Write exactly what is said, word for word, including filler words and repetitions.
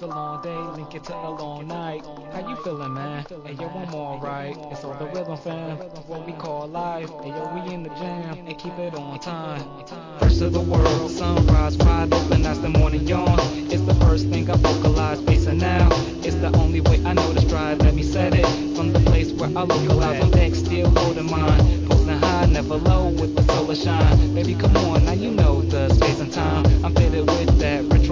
a long day, link it to a long night. How you feeling, man? Hey yo, I'm alright. It's all the rhythm, fam. What we call life. Hey yo, we in the jam and keep it on time. First of the world, sunrise wide open, that's the morning yawn. It's the first thing I vocalize, facing now. It's the only way I know to strive. Let me set it from the place where I localize on deck, still holding mine. Posting high, never low with the solar shine. Baby, come on, now you know the space and time. I'm fitted with that.